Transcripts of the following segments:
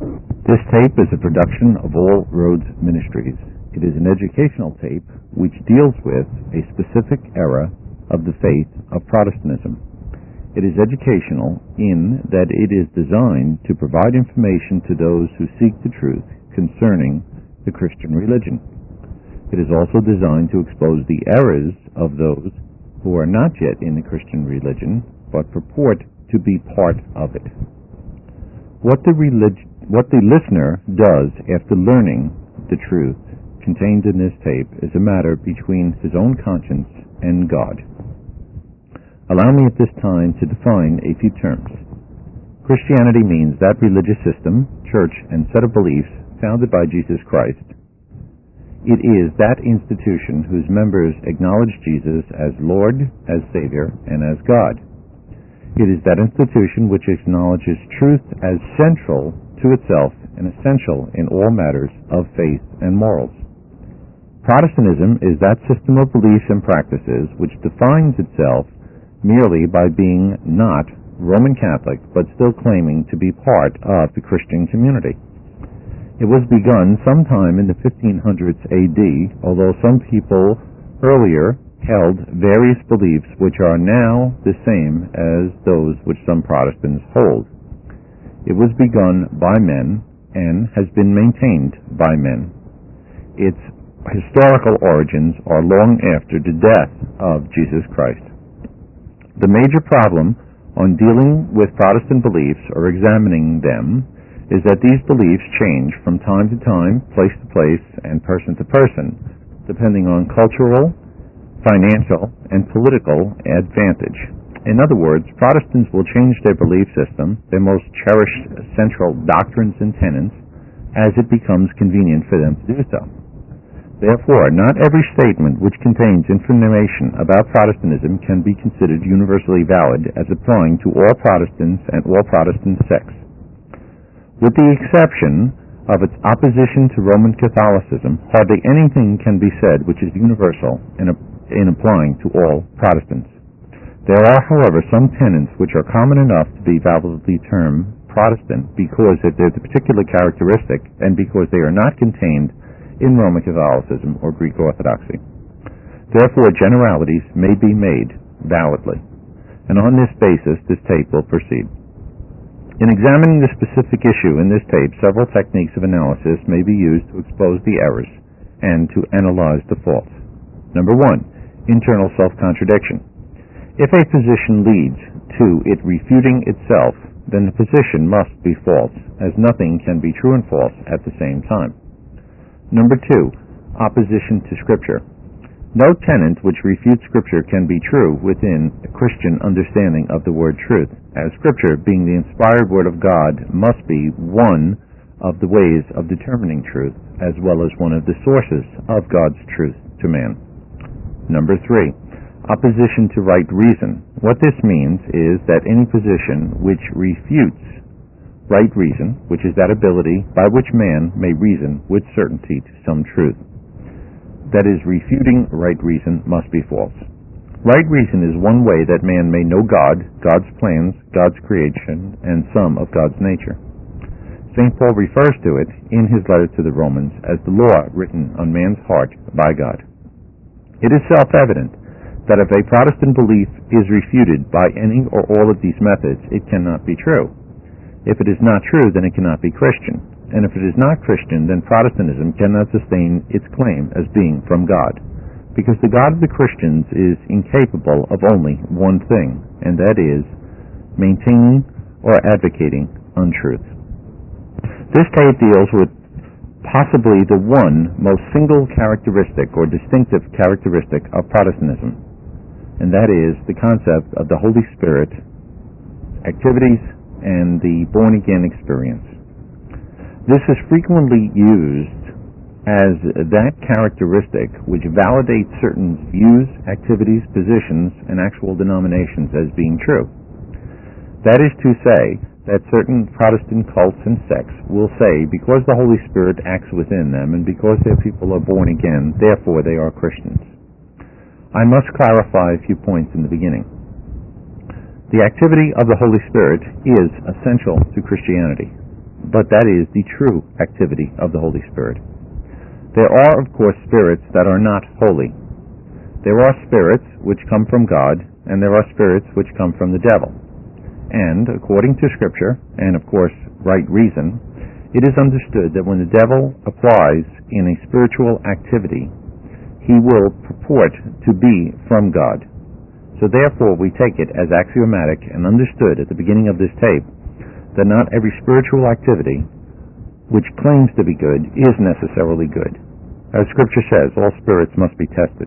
This tape is a production of All Roads Ministries. It is an educational tape which deals with a specific era of the faith of Protestantism. It is educational in that it is designed to provide information to those who seek the truth concerning the Christian religion. It is also designed to expose the errors of those who are not yet in the Christian religion but purport to be part of it. What the listener does after learning the truth contained in this tape is a matter between his own conscience and God. Allow me at this time to define a few terms. Christianity means that religious system, church, and set of beliefs founded by Jesus Christ. It is that institution whose members acknowledge Jesus as Lord, as Savior, and as God. It is that institution which acknowledges truth as central to itself and essential in all matters of faith and morals. Protestantism is that system of beliefs and practices which defines itself merely by being not Roman Catholic but still claiming to be part of the Christian community. It was begun sometime in the 1500s AD, although some people earlier held various beliefs which are now the same as those which some Protestants hold. It was begun by men and has been maintained by men. Its historical origins are long after the death of Jesus Christ. The major problem on dealing with Protestant beliefs or examining them is that these beliefs change from time to time, place to place, and person to person, depending on cultural, financial, and political advantage. In other words, Protestants will change their belief system, their most cherished central doctrines and tenets, as it becomes convenient for them to do so. Therefore, not every statement which contains information about Protestantism can be considered universally valid as applying to all Protestants and all Protestant sects. With the exception of its opposition to Roman Catholicism, hardly anything can be said which is universal in applying to all Protestants. There are, however, some tenets which are common enough to be validly termed Protestant because of their particular characteristic and because they are not contained in Roman Catholicism or Greek Orthodoxy. Therefore, generalities may be made validly, and on this basis this tape will proceed. In examining the specific issue in this tape, several techniques of analysis may be used to expose the errors and to analyze the faults. Number 1, internal self-contradiction. If a position leads to it refuting itself, then the position must be false, as nothing can be true and false at the same time. Number 2, opposition to Scripture. No tenet which refutes Scripture can be true within a Christian understanding of the word truth, as Scripture, being the inspired Word of God, must be one of the ways of determining truth, as well as one of the sources of God's truth to man. Number 3, opposition to right reason. What this means is that any position which refutes right reason, which is that ability by which man may reason with certainty to some truth, that is, refuting right reason, must be false. Right reason is one way that man may know God, God's plans, God's creation, and some of God's nature. St. Paul refers to it in his letter to the Romans as the law written on man's heart by God. It is self-evident that if a Protestant belief is refuted by any or all of these methods, it cannot be true. If it is not true, then it cannot be Christian. And if it is not Christian, then Protestantism cannot sustain its claim as being from God, because the God of the Christians is incapable of only one thing, and that is maintaining or advocating untruth. This tape deals with possibly the one most single characteristic or distinctive characteristic of Protestantism, and that is the concept of the Holy Spirit, activities, and the born-again experience. This is frequently used as that characteristic which validates certain views, activities, positions, and actual denominations as being true. That is to say that certain Protestant cults and sects will say because the Holy Spirit acts within them and because their people are born again, therefore they are Christians. I must clarify a few points in the beginning. The activity of the Holy Spirit is essential to Christianity. but that is the true activity of the Holy Spirit. There are, of course, spirits that are not holy. There are spirits which come from God, and there are spirits which come from the devil. And, according to Scripture, and of course, right reason, it is understood that when the devil applies in a spiritual activity, he will purport to be from God. So therefore, we take it as axiomatic and understood at the beginning of this tape that not every spiritual activity which claims to be good is necessarily good. As Scripture says, all spirits must be tested.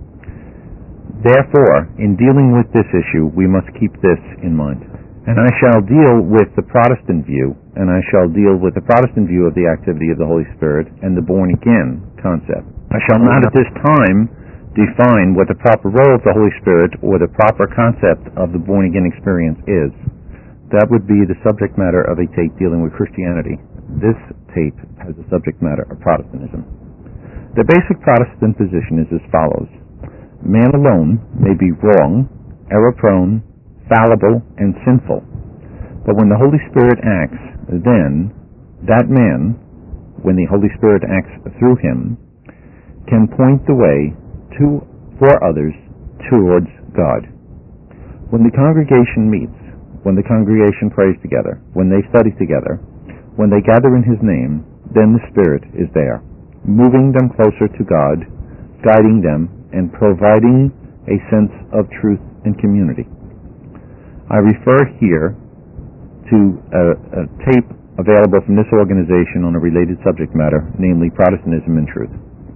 Therefore, in dealing with this issue, we must keep this in mind. And I shall deal with the Protestant view, and I shall deal with the Protestant view of the activity of the Holy Spirit and the born-again concept. I shall not at this time define what the proper role of the Holy Spirit or the proper concept of the born-again experience is. That would be the subject matter of a tape dealing with Christianity. This tape has the subject matter of Protestantism. The basic Protestant position is as follows. Man alone may be wrong, error-prone, fallible, and sinful. But when the Holy Spirit acts, then that man, when the Holy Spirit acts through him, can point the way for others towards God. When the congregation meets, when the congregation prays together, when they study together, when they gather in His name, then the Spirit is there, moving them closer to God, guiding them, and providing a sense of truth and community. I refer here to a tape available from this organization on a related subject matter, namely Protestantism and Truth.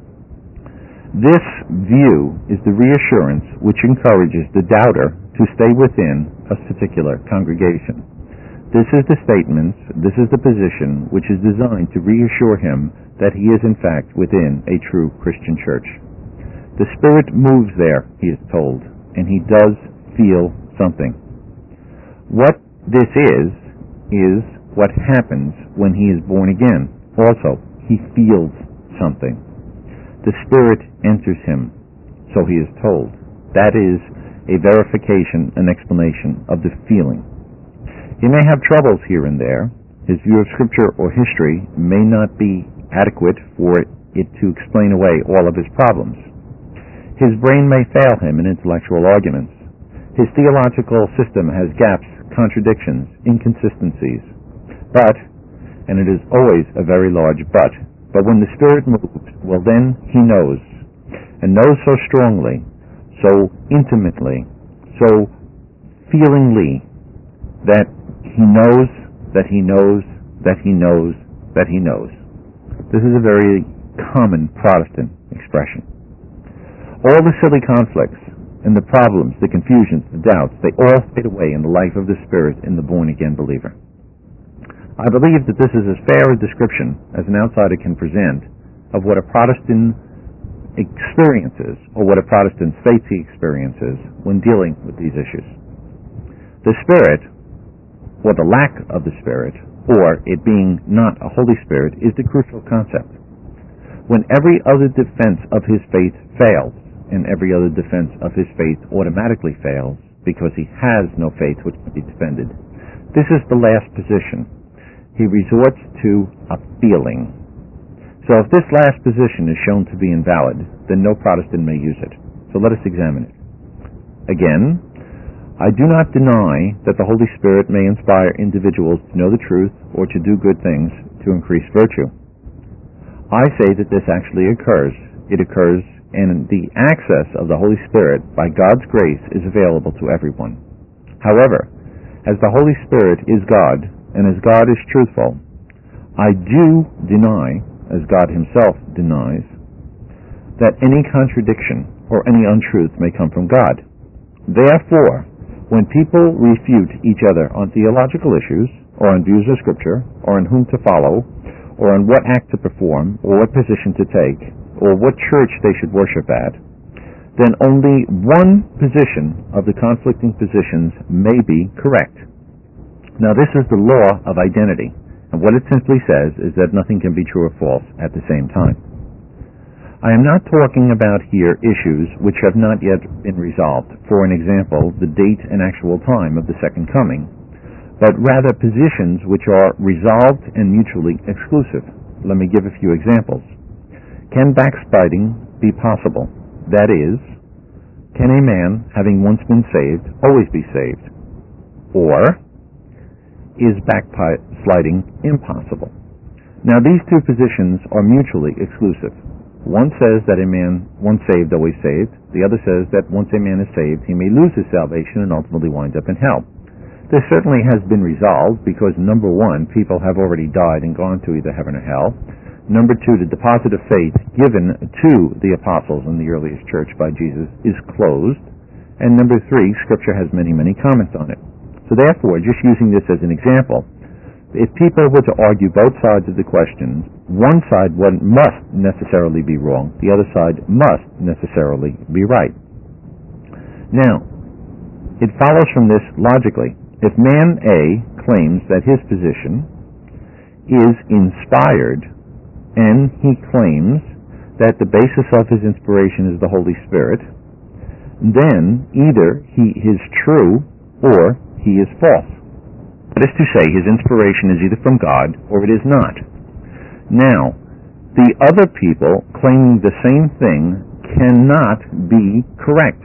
This view is the reassurance which encourages the doubter to stay within a particular congregation. This is the statement, this is the position which is designed to reassure him that he is in fact within a true Christian church. The Spirit moves there, he is told, and he does feel something. What this is what happens when he is born again. Also, he feels something. The Spirit enters him, so he is told. That is a verification, an explanation of the feeling. He may have troubles here and there. His view of Scripture or history may not be adequate for it to explain away all of his problems. His brain may fail him in intellectual arguments. His theological system has gaps, contradictions, inconsistencies. But, and it is always a very large but when the Spirit moves, well then he knows, and knows so strongly, so intimately, so feelingly, that he knows, that he knows, that he knows, that he knows. This is a very common Protestant expression. All the silly conflicts and the problems, the confusions, the doubts, they all fade away in the life of the Spirit in the born-again believer. I believe that this is as fair a description as an outsider can present of what a Protestant experiences, or what a Protestant states he experiences when dealing with these issues. The Spirit, or the lack of the Spirit, or it being not a Holy Spirit, is the crucial concept. When every other defense of his faith fails, and every other defense of his faith automatically fails because he has no faith which can be defended, this is the last position. He resorts to a feeling. So if this last position is shown to be invalid, then no Protestant may use it. So let us examine it. Again, I do not deny that the Holy Spirit may inspire individuals to know the truth or to do good things to increase virtue. I say that this actually occurs. It occurs, and the access of the Holy Spirit by God's grace is available to everyone. However, as the Holy Spirit is God, and as God is truthful, I do deny, as God Himself denies, that any contradiction or any untruth may come from God. Therefore, when people refute each other on theological issues, or on views of Scripture, or on whom to follow, or on what act to perform, or what position to take, or what church they should worship at, then only one position of the conflicting positions may be correct. Now, this is the law of identity, and what it simply says is that nothing can be true or false at the same time. I am not talking about here issues which have not yet been resolved. For an example, the date and actual time of the second coming, but rather positions which are resolved and mutually exclusive. Let me give a few examples. Can backsliding be possible? That is, can a man, having once been saved, always be saved? Or is backsliding impossible? Now, these two positions are mutually exclusive. One says that a man once saved, always saved. The other says that once a man is saved, he may lose his salvation and ultimately wind up in hell. This certainly has been resolved because, number one, people have already died and gone to either heaven or hell. Number two, the deposit of faith given to the apostles in the earliest church by Jesus is closed. And number three, Scripture has many, many comments on it. So therefore, just using this as an example, if people were to argue both sides of the questions, one side must necessarily be wrong, the other side must necessarily be right. Now, it follows from this logically. If man A claims that his position is inspired, and he claims that the basis of his inspiration is the Holy Spirit, then either he is true or he is false. That is to say, his inspiration is either from God or it is not. Now, the other people claiming the same thing cannot be correct.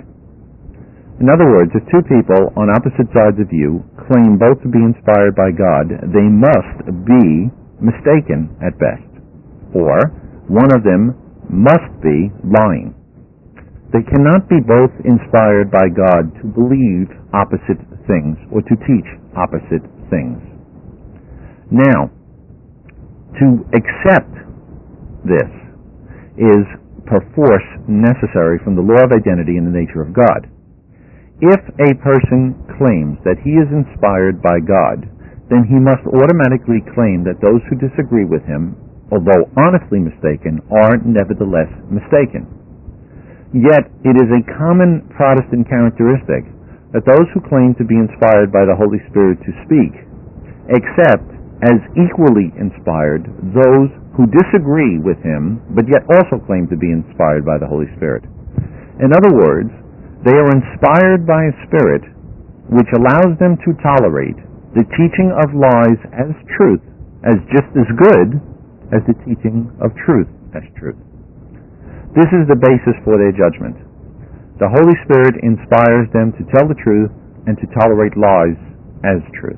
In other words, if two people on opposite sides of you claim both to be inspired by God, they must be mistaken at best, or one of them must be lying. They cannot be both inspired by God to believe opposite things or to teach opposite things. Now, to accept this is perforce necessary from the law of identity and the nature of God. If a person claims that he is inspired by God, then he must automatically claim that those who disagree with him, although honestly mistaken, are nevertheless mistaken. Yet it is a common Protestant characteristic that those who claim to be inspired by the Holy Spirit to speak accept as equally inspired those who disagree with him, but yet also claim to be inspired by the Holy Spirit. In other words, they are inspired by a spirit which allows them to tolerate the teaching of lies as truth as just as good as the teaching of truth as truth. This is the basis for their judgment. The Holy Spirit inspires them to tell the truth and to tolerate lies as truth.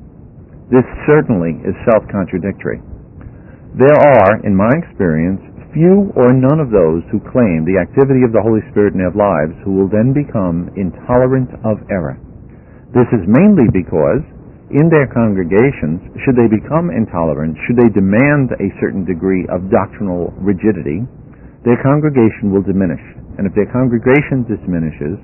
This certainly is self-contradictory. There are, in my experience, few or none of those who claim the activity of the Holy Spirit in their lives who will then become intolerant of error. This is mainly because in their congregations, should they become intolerant, should they demand a certain degree of doctrinal rigidity, their congregation will diminish. And if their congregation diminishes,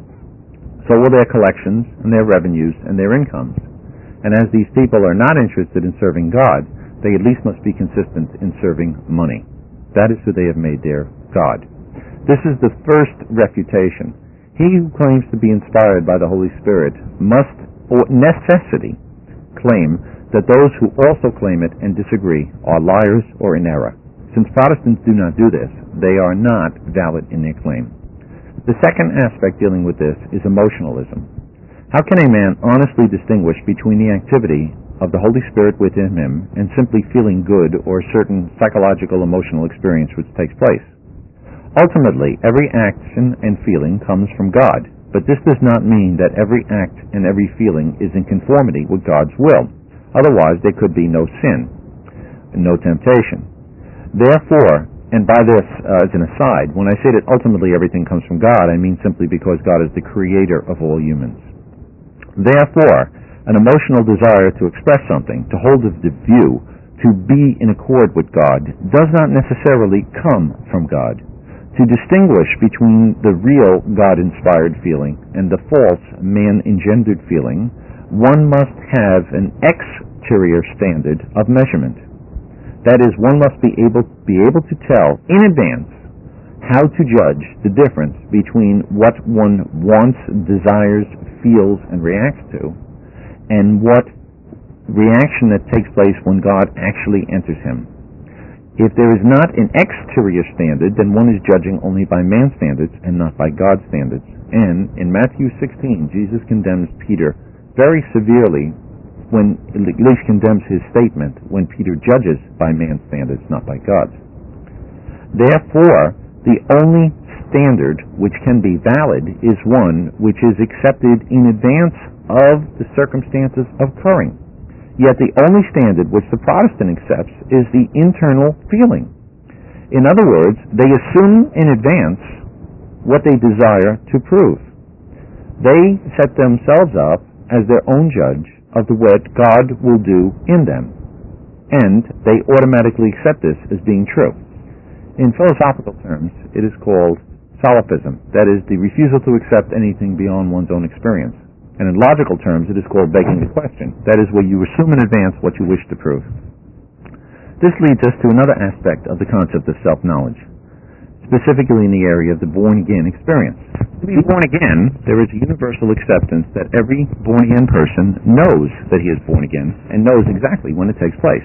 so will their collections and their revenues and their incomes. And as these people are not interested in serving God, they at least must be consistent in serving money. That is who they have made their God. This is the first refutation. He who claims to be inspired by the Holy Spirit must, for necessity, claim that those who also claim it and disagree are liars or in error. Since Protestants do not do this, they are not valid in their claim. The second aspect dealing with this is emotionalism. How can a man honestly distinguish between the activity of the Holy Spirit within him and simply feeling good or a certain psychological emotional experience which takes place? Ultimately, every action and feeling comes from God, but this does not mean that every act and every feeling is in conformity with God's will. Otherwise, there could be no sin, no temptation. Therefore, and by this as an aside, when I say that ultimately everything comes from God, I mean simply because God is the creator of all humans. Therefore, an emotional desire to express something, to hold of the view, to be in accord with God, does not necessarily come from God. To distinguish between the real God-inspired feeling and the false man-engendered feeling, one must have an exterior standard of measurement. That is, one must be able to tell in advance how to judge the difference between what one wants, desires, feels, and reacts to, and what reaction that takes place when God actually enters him. If there is not an exterior standard, then one is judging only by man's standards and not by God's standards. And in Matthew 16, Jesus condemns Peter very severely when at least condemns his statement when Peter judges by man's standards, not by God's. Therefore, the only standard which can be valid is one which is accepted in advance of the circumstances occurring. Yet the only standard which the Protestant accepts is the internal feeling. In other words, they assume in advance what they desire to prove. They set themselves up as their own judge of what God will do in them, and they automatically accept this as being true. In philosophical terms, it is called solipsism, that is, the refusal to accept anything beyond one's own experience. And in logical terms, it is called begging the question, that is, where you assume in advance what you wish to prove. This leads us to another aspect of the concept of self-knowledge, specifically in the area of the born-again experience. To be born again, there is a universal acceptance that every born-again person knows that he is born again and knows exactly when it takes place.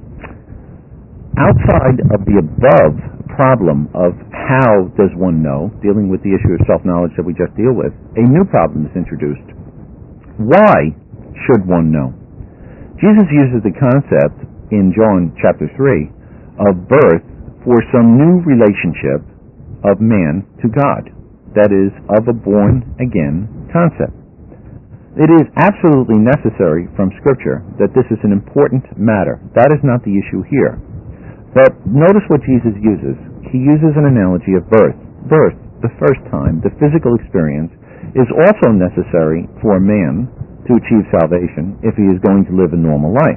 Outside of the above problem of how does one know, dealing with the issue of self-knowledge that we just deal with, a new problem is introduced. Why should one know? Jesus uses the concept in John chapter 3 of birth for some new relationship of man to God, that is, of a born-again concept. It is absolutely necessary from Scripture that this is an important matter. That is not the issue here. But notice what Jesus uses. He uses an analogy of birth. Birth, the first time, the physical experience, is also necessary for a man to achieve salvation if he is going to live a normal life.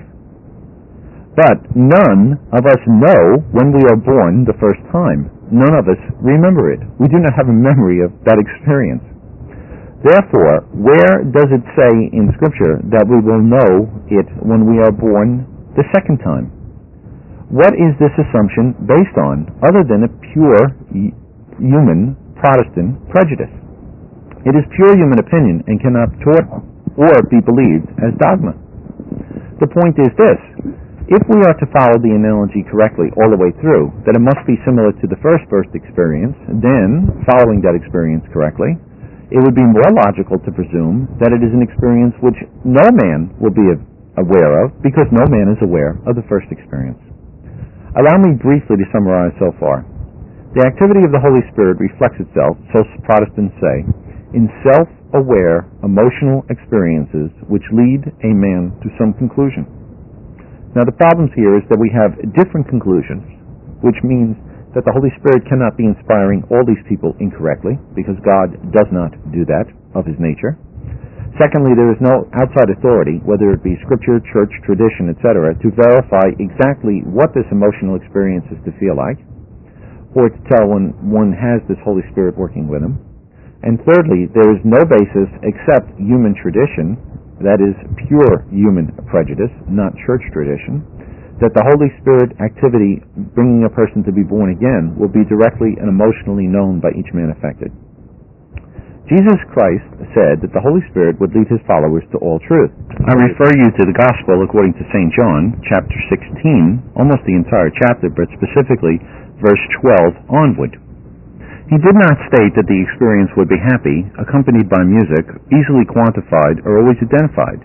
But none of us know when we are born the first time. None of us remember it. We do not have a memory of that experience. Therefore, where does it say in Scripture that we will know it when we are born the second time? What is this assumption based on other than a pure human Protestant prejudice? It is pure human opinion and cannot be taught or be believed as dogma. The point is this: if we are to follow the analogy correctly all the way through, that it must be similar to the first experience, then, following that experience correctly, it would be more logical to presume that it is an experience which no man will be aware of, because no man is aware of the first experience. Allow me briefly to summarize so far. The activity of the Holy Spirit reflects itself, so Protestants say, in self-aware emotional experiences which lead a man to some conclusion. Now, the problem here is that we have different conclusions, which means that the Holy Spirit cannot be inspiring all these people incorrectly, because God does not do that of His nature. Secondly, there is no outside authority, whether it be Scripture, church, tradition, etc., to verify exactly what this emotional experience is to feel like, or to tell when one has this Holy Spirit working with him. And thirdly, there is no basis except human tradition, that is pure human prejudice, not church tradition, that the Holy Spirit activity bringing a person to be born again will be directly and emotionally known by each man affected. Jesus Christ said that the Holy Spirit would lead His followers to all truth. I refer you to the Gospel according to St. John, chapter 16, almost the entire chapter, but specifically verse 12 onward. He did not state that the experience would be happy, accompanied by music, easily quantified, or always identified.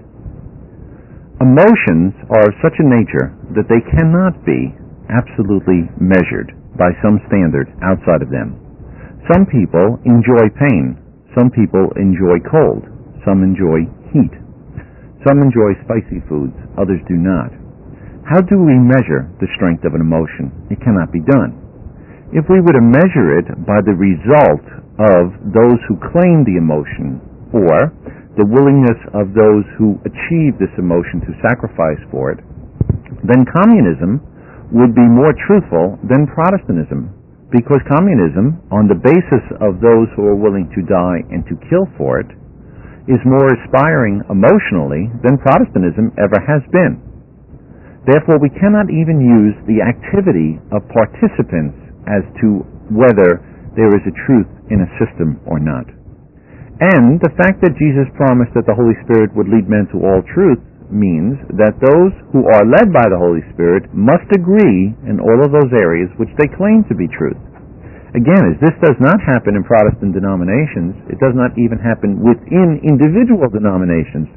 Emotions are of such a nature that they cannot be absolutely measured by some standard outside of them. Some people enjoy pain. Some people enjoy cold. Some enjoy heat. Some enjoy spicy foods. Others do not. How do we measure the strength of an emotion? It cannot be done. If we were to measure it by the result of those who claim the emotion, or the willingness of those who achieve this emotion to sacrifice for it, then communism would be more truthful than Protestantism. Because communism, on the basis of those who are willing to die and to kill for it, is more aspiring emotionally than Protestantism ever has been. Therefore, we cannot even use the activity of participants as to whether there is a truth in a system or not. And the fact that Jesus promised that the Holy Spirit would lead men to all truth means that those who are led by the Holy Spirit must agree in all of those areas which they claim to be truth. Again, as this does not happen in Protestant denominations, it does not even happen within individual denominations.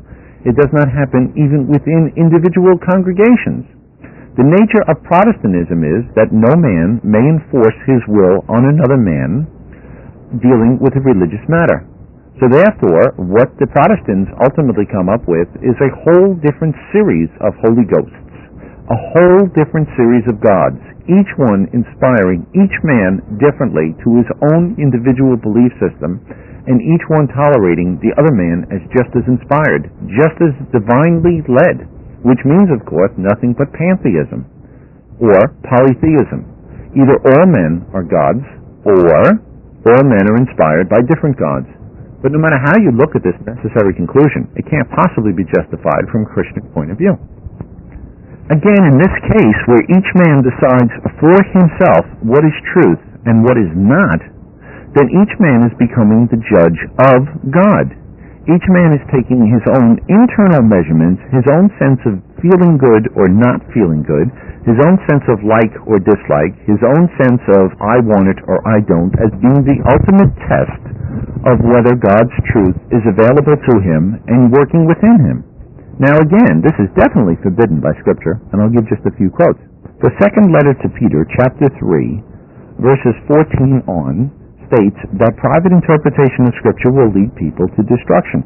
It does not happen even within individual congregations. The nature of Protestantism is that no man may enforce his will on another man dealing with a religious matter. So therefore, what the Protestants ultimately come up with is a whole different series of Holy Ghosts, a whole different series of gods, each one inspiring each man differently to his own individual belief system, and each one tolerating the other man as just as inspired, just as divinely led, which means, of course, nothing but pantheism or polytheism. Either all men are gods, or all men are inspired by different gods. But no matter how you look at this necessary conclusion, it can't possibly be justified from a Christian point of view. Again, in this case, where each man decides for himself what is truth and what is not, then each man is becoming the judge of God. Each man is taking his own internal measurements, his own sense of feeling good or not feeling good, his own sense of like or dislike, his own sense of I want it or I don't, as being the ultimate test of whether God's truth is available to him and working within him. Now again, this is definitely forbidden by Scripture, and I'll give just a few quotes. The second letter to Peter, chapter 3, verses 14 on, states that private interpretation of Scripture will lead people to destruction.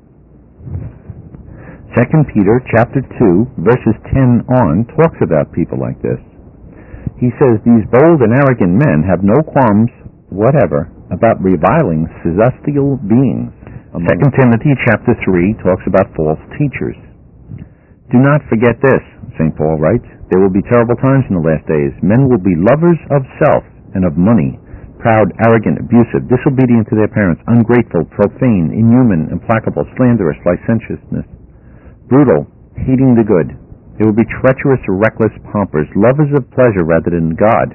2 Peter chapter 2, verses 10 on, talks about people like this. He says, these bold and arrogant men have no qualms whatever about reviling celestial beings. 2 Timothy chapter 3 talks about false teachers. Do not forget this, St. Paul writes, there will be terrible times in the last days. Men will be lovers of self and of money, proud, arrogant, abusive, disobedient to their parents, ungrateful, profane, inhuman, implacable, slanderous, licentiousness, brutal, hating the good. They will be treacherous, reckless, pompous, lovers of pleasure rather than God.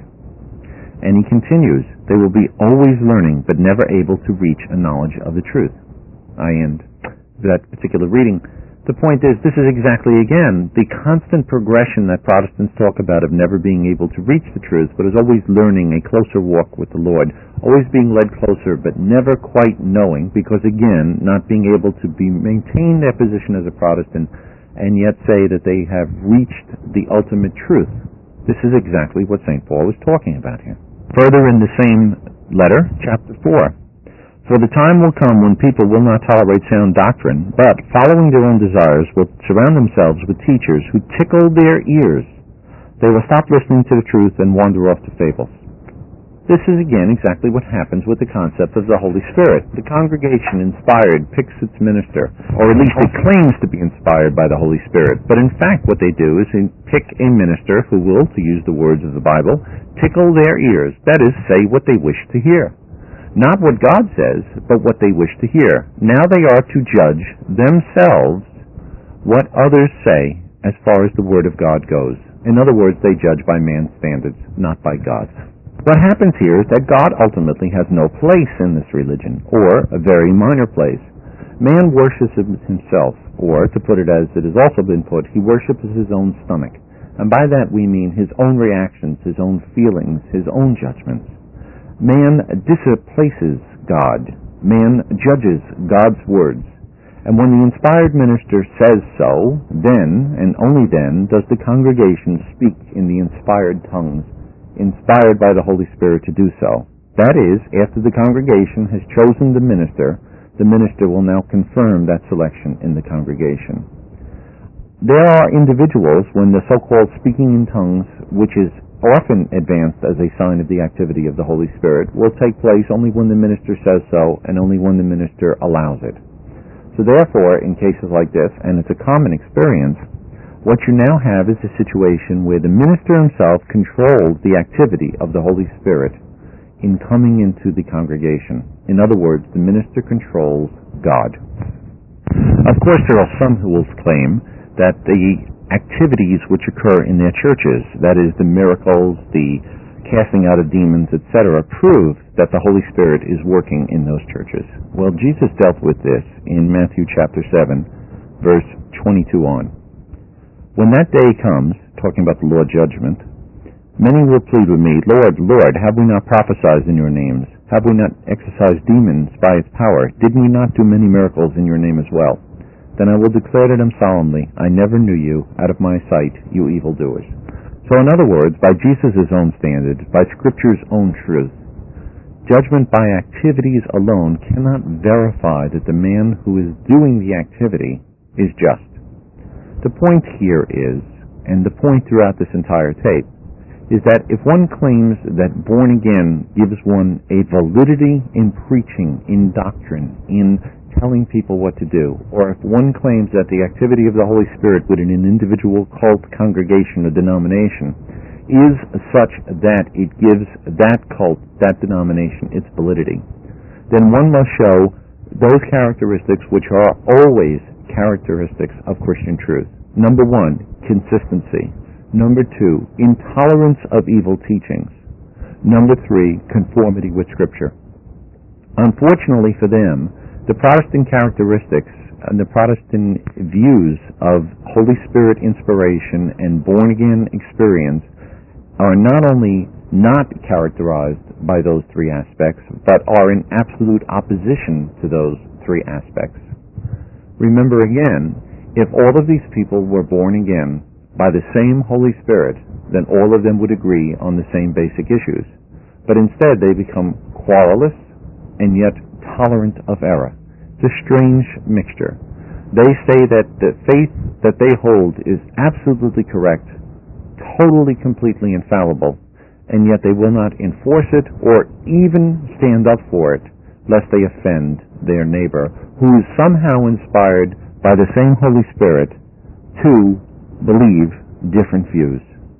And he continues, they will be always learning, but never able to reach a knowledge of the truth. I end that particular reading. The point is, this is exactly, again, the constant progression that Protestants talk about of never being able to reach the truth, but is always learning a closer walk with the Lord, always being led closer, but never quite knowing, because, again, not being able to maintain their position as a Protestant, and yet say that they have reached the ultimate truth. This is exactly what St. Paul is talking about here. Further in the same letter, chapter 4, for the time will come when people will not tolerate sound doctrine, but, following their own desires, will surround themselves with teachers who tickle their ears. They will stop listening to the truth and wander off to fables. This is again exactly what happens with the concept of the Holy Spirit. The congregation, inspired, picks its minister, or at least it claims to be inspired by the Holy Spirit. But in fact what they do is they pick a minister who will, to use the words of the Bible, tickle their ears, that is, say what they wish to hear. Not what God says, but what they wish to hear. Now they are to judge themselves what others say as far as the Word of God goes. In other words, they judge by man's standards, not by God's. What happens here is that God ultimately has no place in this religion, or a very minor place. Man worships himself, or, to put it as it has also been put, he worships his own stomach. And by that we mean his own reactions, his own feelings, his own judgments. Man displaces God. Man judges God's words. And when the inspired minister says so, then, and only then, does the congregation speak in the inspired tongues, inspired by the Holy Spirit to do so. That is, after the congregation has chosen the minister will now confirm that selection in the congregation. There are individuals when the so-called speaking in tongues, which is often advanced as a sign of the activity of the Holy Spirit, will take place only when the minister says so and only when the minister allows it. So therefore, in cases like this, and it's a common experience, what you now have is a situation where the minister himself controls the activity of the Holy Spirit in coming into the congregation. In other words, the minister controls God. Of course, there are some who will claim that the activities which occur in their churches, that is, the miracles, the casting out of demons, etc., prove that the Holy Spirit is working in those churches. Well, Jesus dealt with this in Matthew chapter 7, verse 22 on. When that day comes, talking about the Lord's judgment, many will plead with me, Lord, Lord, have we not prophesied in your names? Have we not exorcised demons by its power? Did we not do many miracles in your name as well? then I will declare to them solemnly, I never knew you. Out of my sight, you evildoers. So in other words, by Jesus' own standard, by Scripture's own truth, judgment by activities alone cannot verify that the man who is doing the activity is just. The point here is, and the point throughout this entire tape, is that if one claims that born again gives one a validity in preaching, in doctrine, in telling people what to do, or if one claims that the activity of the Holy Spirit within an individual cult, congregation, or denomination is such that it gives that cult, that denomination, its validity, then one must show those characteristics which are always characteristics of Christian truth. Number one, consistency. Number two, intolerance of evil teachings. Number three, conformity with Scripture. Unfortunately for them, the Protestant characteristics and the Protestant views of Holy Spirit inspiration and born-again experience are not only not characterized by those three aspects, but are in absolute opposition to those three aspects. Remember again, if all of these people were born again by the same Holy Spirit, then all of them would agree on the same basic issues. But instead they become quarrelous and yet tolerant of error. It's a strange mixture. They say that the faith that they hold is absolutely correct, totally, completely infallible, and yet they will not enforce it or even stand up for it, lest they offend their neighbor, who is somehow inspired by the same Holy Spirit to believe different views.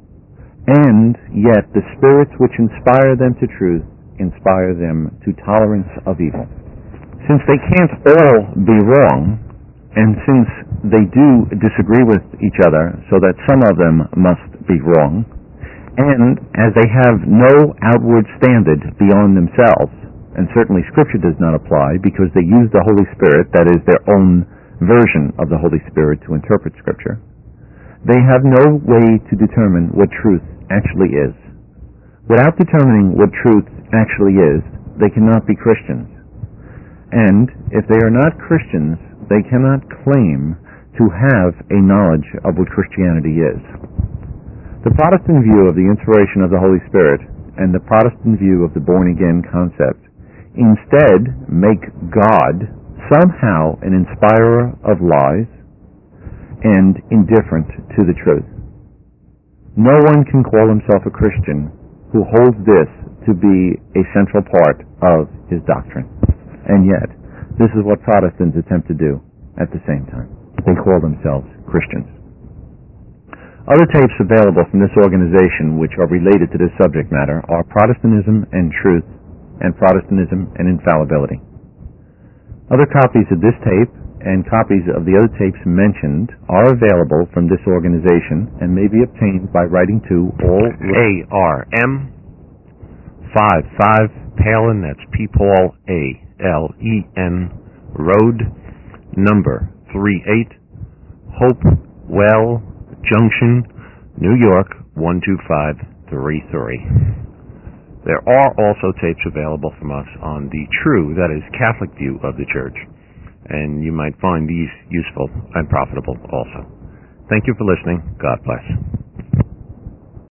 And yet the spirits which inspire them to truth inspire them to tolerance of evil. Since they can't all be wrong, and since they do disagree with each other, so that some of them must be wrong, and as they have no outward standard beyond themselves, and certainly Scripture does not apply because they use the Holy Spirit, that is their own version of the Holy Spirit, to interpret Scripture, they have no way to determine what truth actually is. Without determining what truth actually is, they cannot be Christians. And if they are not Christians, they cannot claim to have a knowledge of what Christianity is. The Protestant view of the inspiration of the Holy Spirit and the Protestant view of the born-again concept instead make God somehow an inspirer of lies and indifferent to the truth. No one can call himself a Christian who holds this to be a central part of his doctrine. And yet, this is what Protestants attempt to do at the same time. They call themselves Christians. Other tapes available from this organization which are related to this subject matter are Protestantism and Truth and Protestantism and Infallibility. Other copies of this tape and copies of the other tapes mentioned are available from this organization and may be obtained by writing to ARM 55 Palin, that's P. Paul ALEN Road, number 38, Hopewell Junction, New York 12533. There are also tapes available from us on the true, that is, Catholic view of the Church, and you might find these useful and profitable also. Thank you for listening. God bless.